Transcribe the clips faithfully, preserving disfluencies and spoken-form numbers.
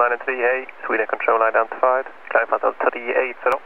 nine three eight, Sweden control identified. Climb Hotel three eight zero.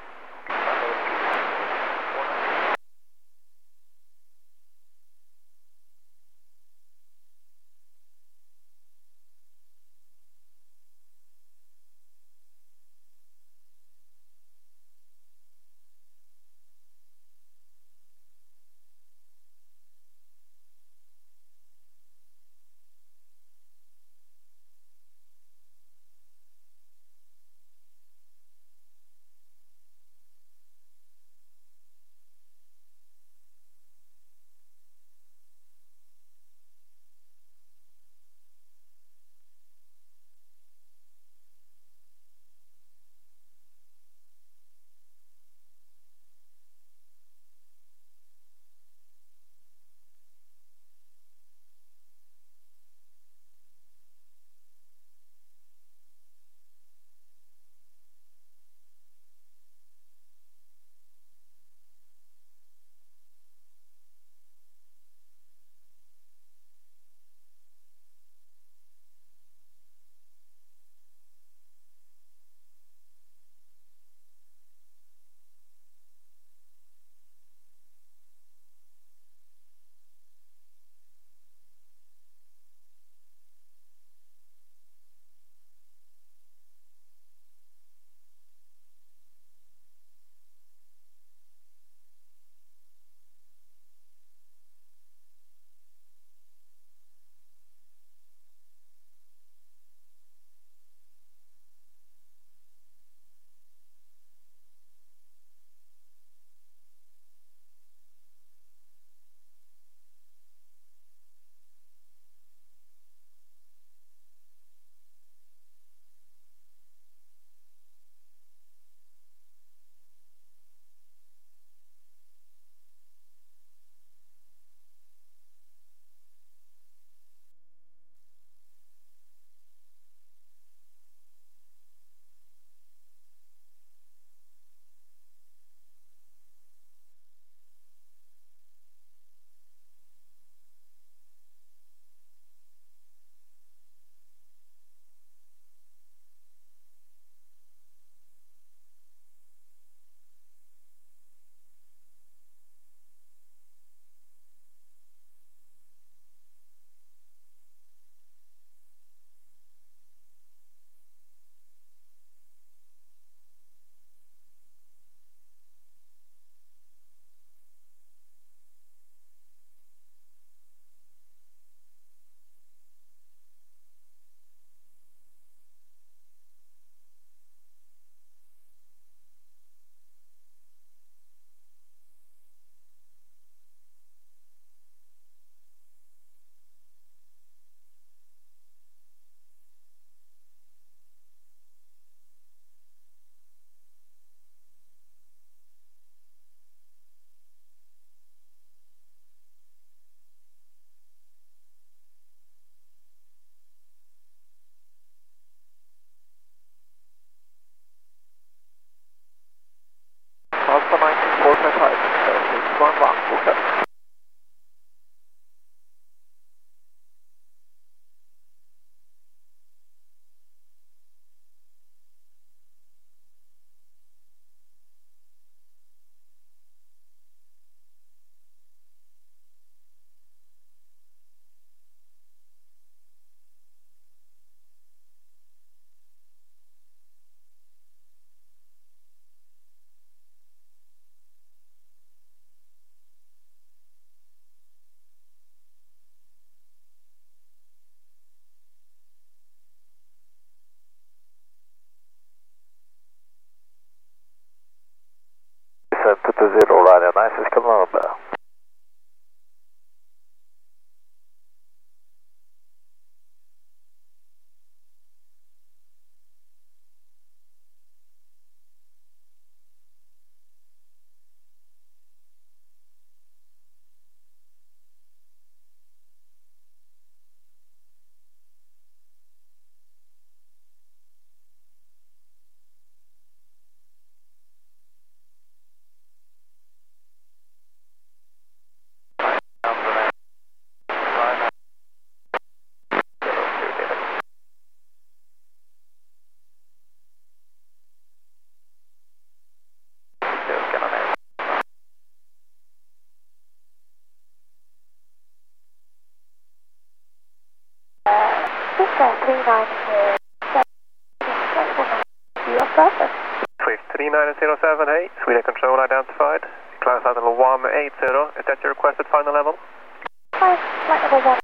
three nine zero seven, Swift three nine zero seven, hey, Sweden Control identified. Climb flight level one eight zero, is that your requested final level? Flight level one.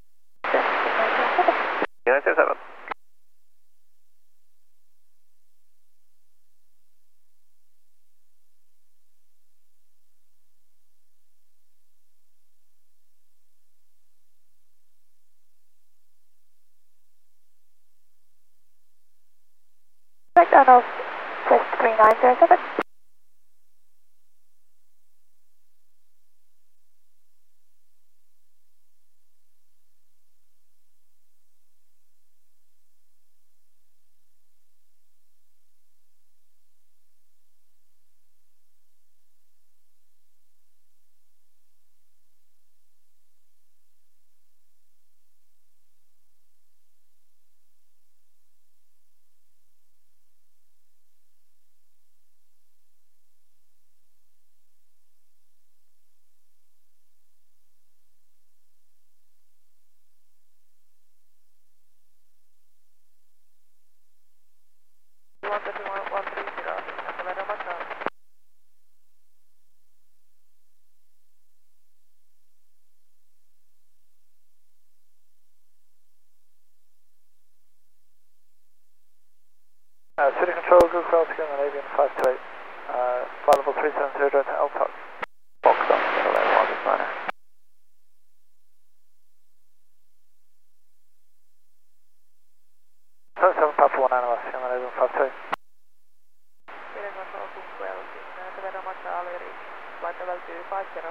three nine zero seven. McDonald's, Swift three nine zero seven. Uh, City Control, Google Cross, Scandinavian five two eight, uh, flight level three seven zero to L T O C. Box on, Scandinavian one designer. seven seven Papa one N O S, Scandinavian five two eight. Sweden Control, Google, Severo Charlie, reach flight level two five zero.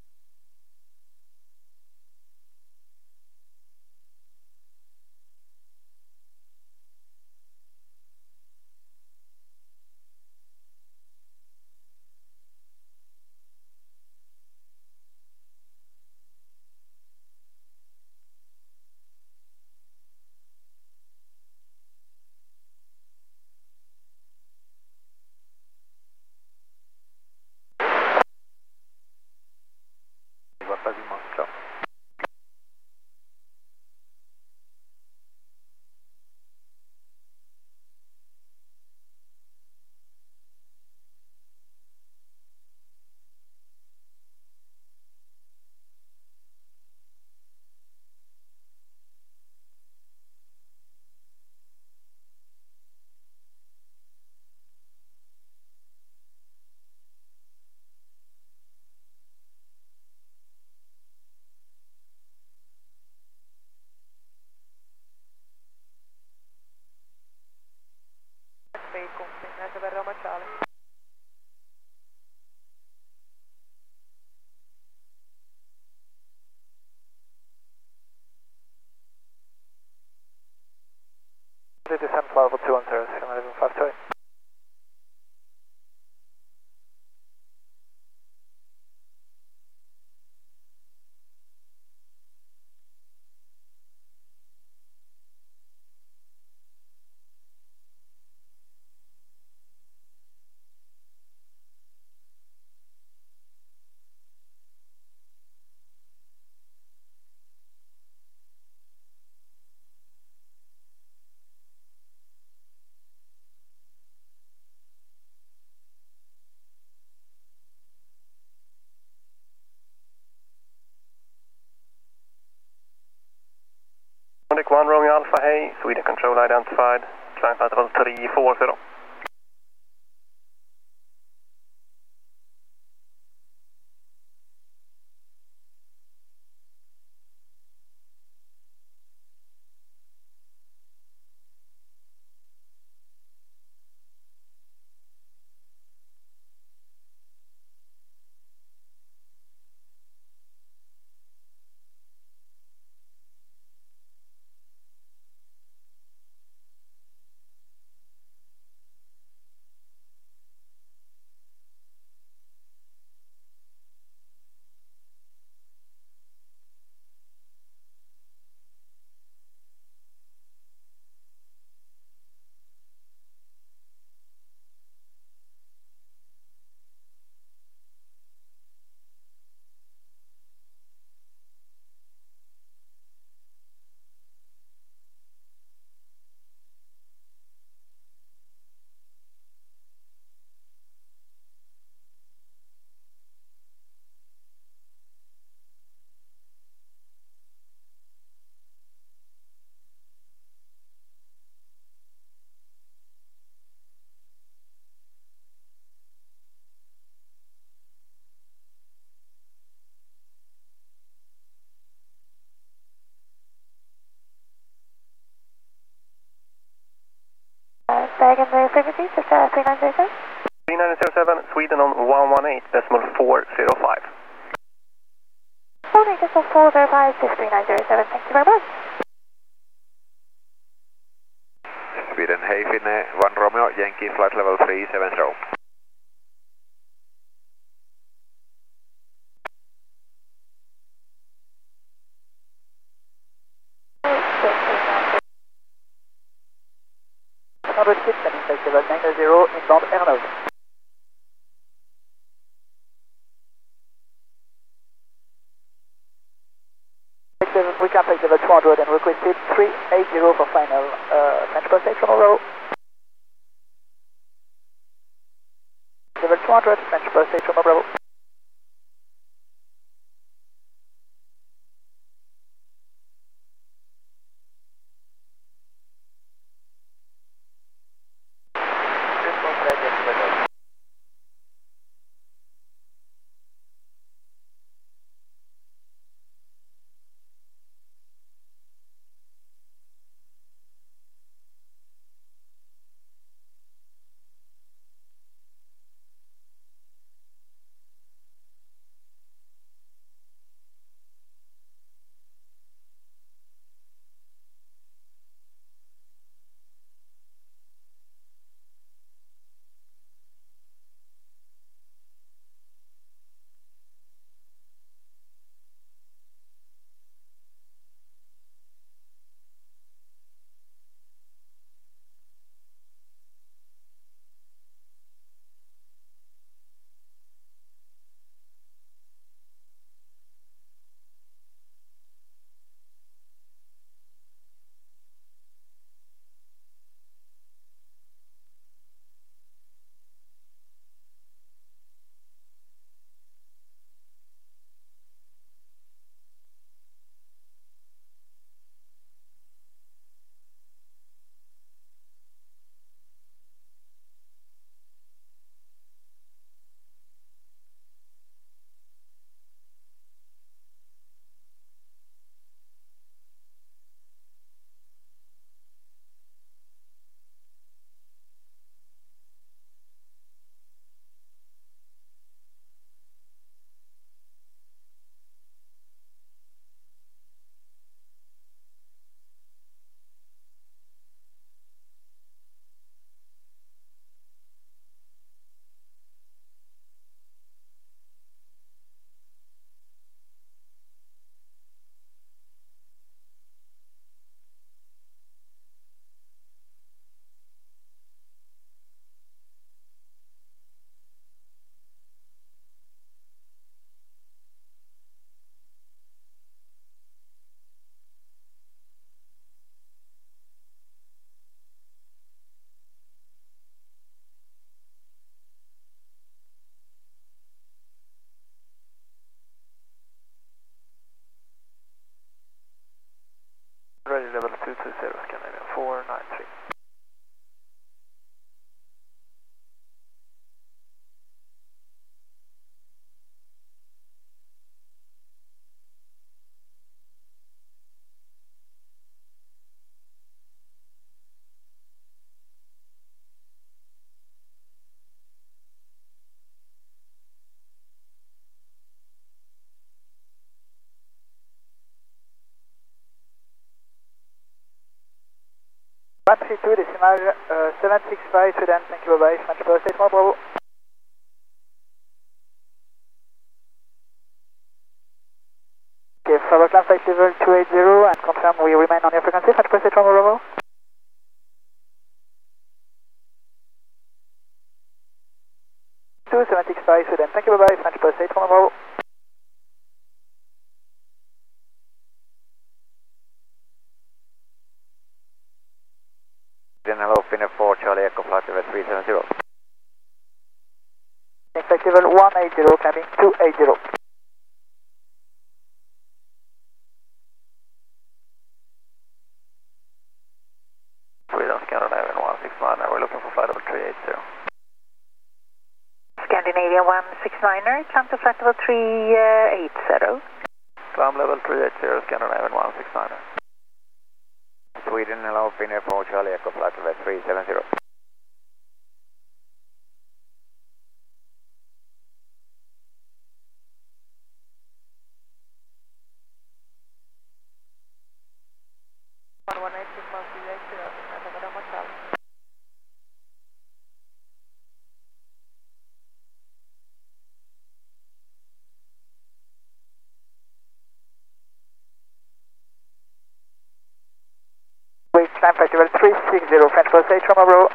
Severo Charlie. Descend flight level two one zero, Scandinavian five two eight. Nordic one Romeo Alpha, hey, Sweden Control identified. Climb flight level three four zero. again the frequencies, just uh, three nine zero seven. three nine zero seven, Sweden on one one eight decimal four zero five. one eight decimal four zero five, this three nine zero seven, thank you very much. Sweden, hey Finne, one Romeo, Yankee, flight level three seven zero. one hundred six, landing flight level nine zero, inbound Air Nose. We can take level two hundred and requested three eighty for final uh, French passage from Bravo. Level two hundred, French passage from Bravo. Ready level two two zero, Scandinavian four nine three. one three two decimal uh, seven six five, Sweden, thank you, bye bye, French Power State, Bravo. Okay, forward climb flight level two eighty and confirm we remain on your frequency, French Power State, Bravo. two seven six five, Sweden, thank you, bye bye, French Power State, Bravo. Hello, Finne four, Charlie Echo, flight level three seven zero. Flight level one eighty, climbing two eighty. Sweden, Scandinavian one six nine, we're looking for flight level three eighty. Scandinavian one six niner, climb to flight level three eighty. Climb level three eighty, Scandinavian one six niner. Sweden, hello, Finne four, Charlie Echo, flight level three seven zero. Time flight level three six zero, French Coast H, Romeo Bravo.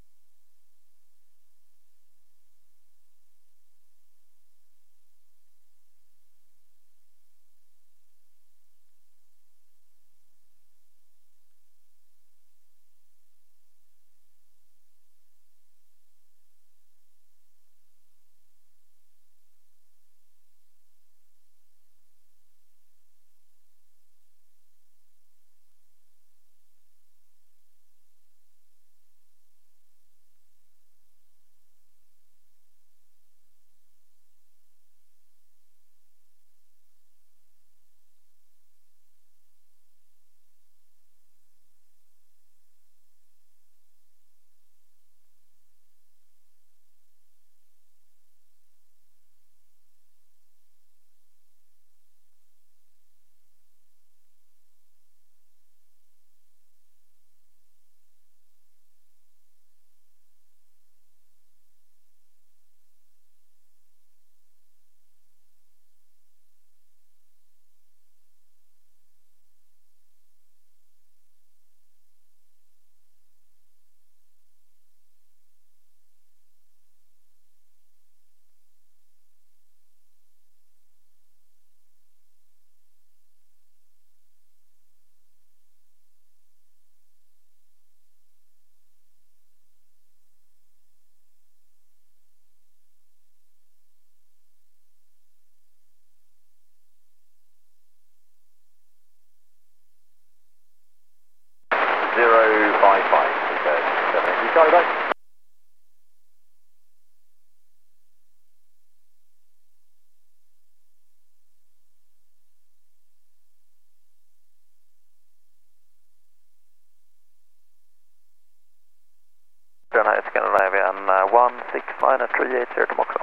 zero five five, seven eight, Charlie back. Fahrenheit Scandinavian uh, one six nine three eight zero to Moxon.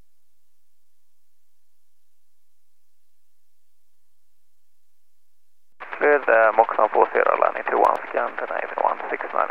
Cleared uh, Moxon four zero landing to one Scandinavian one six nine.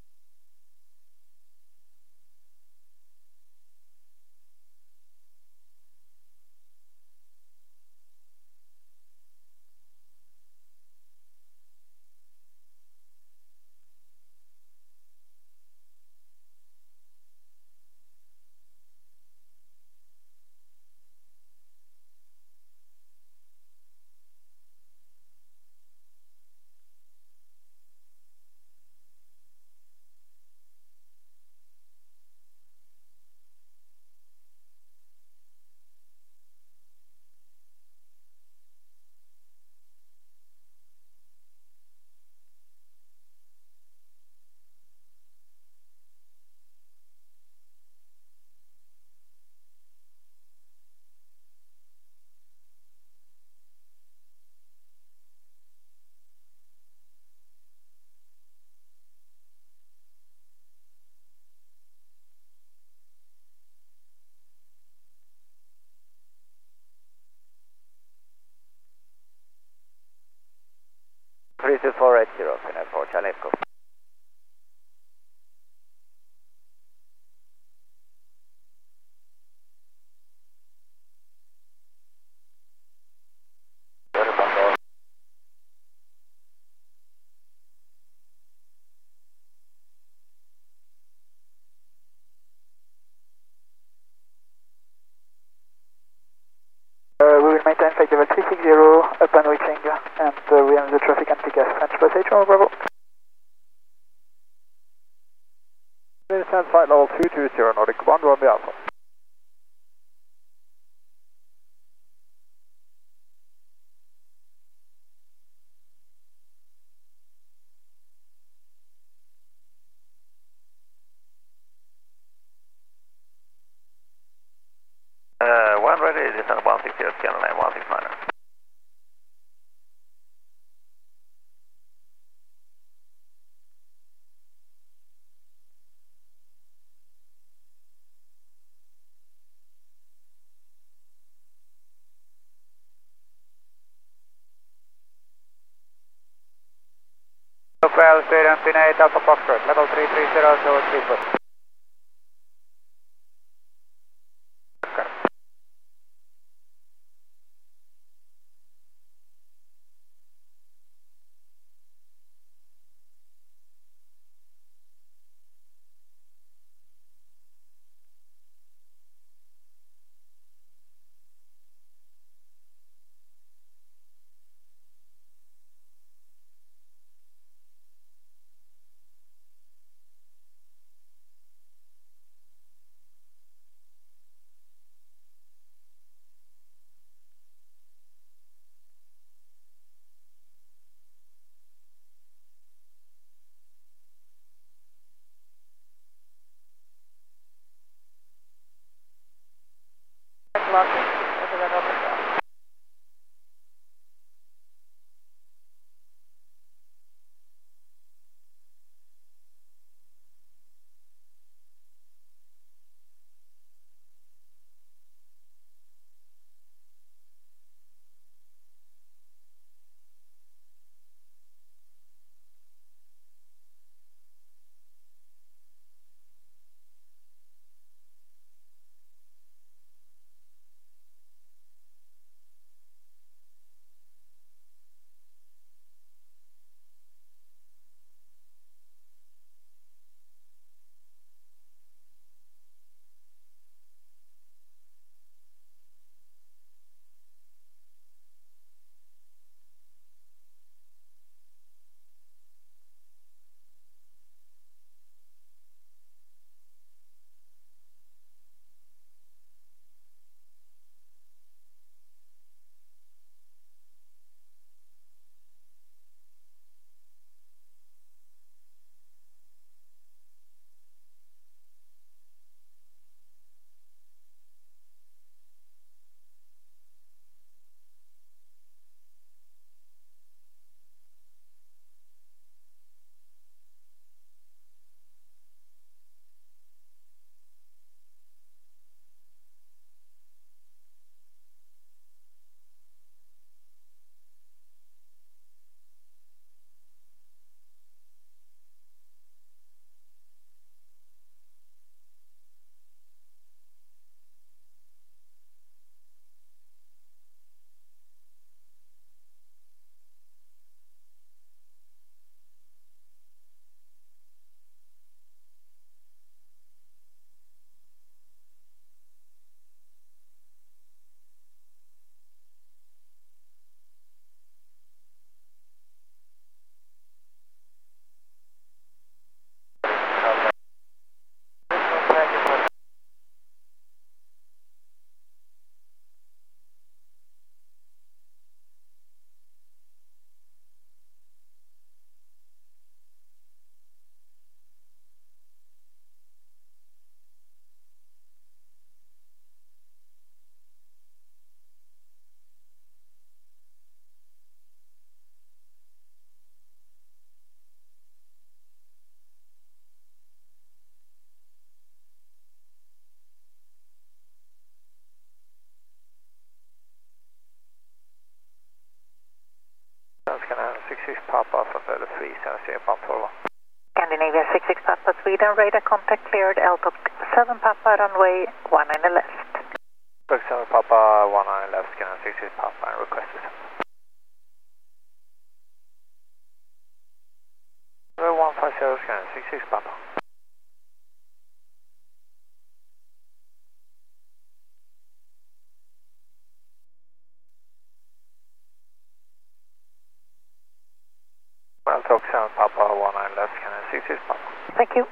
three two four eight zero, Finnair for Charlie Echo. Uh, we will maintain flight level three six zero upon reaching and uh, we have the traffic and pick us French Coast H, Romeo Bravo. Descent flight level two two zero, Nordic one, Romeo Alpha. Uh, one ready, descent one six zero, Scandinavian one six nine. Well, Sweden, Finnair Alpha Foxtrot, level three three zero to three foot. level three, San Jose, Papa. Scandinavia six six Papa, Sweden, radar contact cleared, L T O seven Papa, runway one nine left. seven Papa, one nine left, Scandinavia six six Papa, and request descent. one five zero, Scandinavia six six Papa. Well, talk seven Papa, one nine left, Scandinavia six six Papa. Thank you.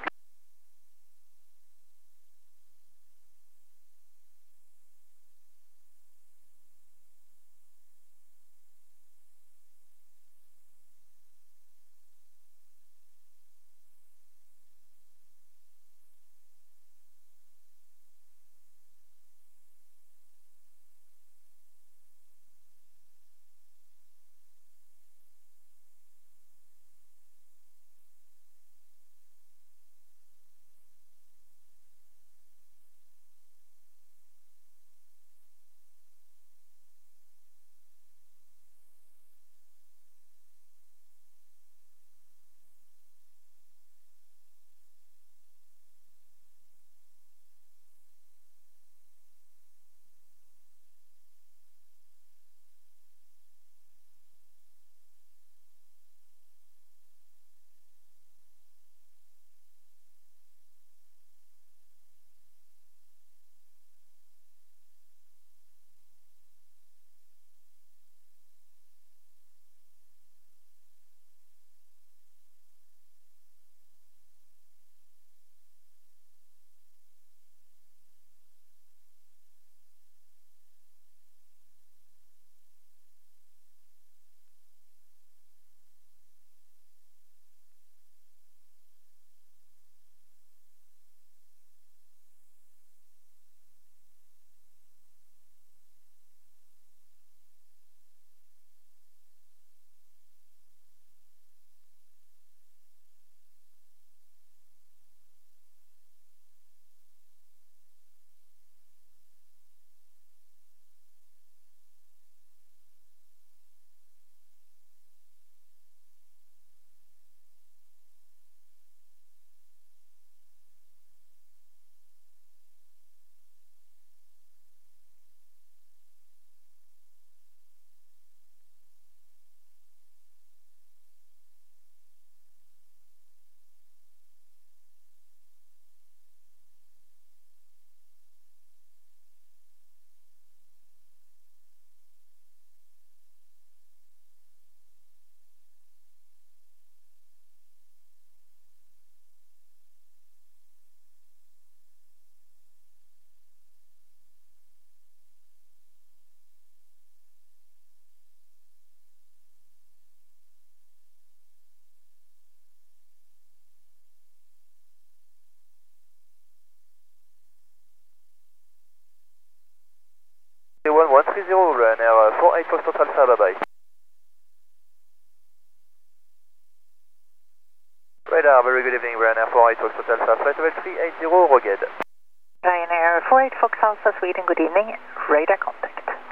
one one three zero, Ryanair four eight Foxtrot Alpha, bye bye. Radar, very good evening, Ryanair four eight Foxtrot Alpha, flight level three eight zero, rugged. Ryanair four eight Fox Alpha, Sweden, good evening, radar contact.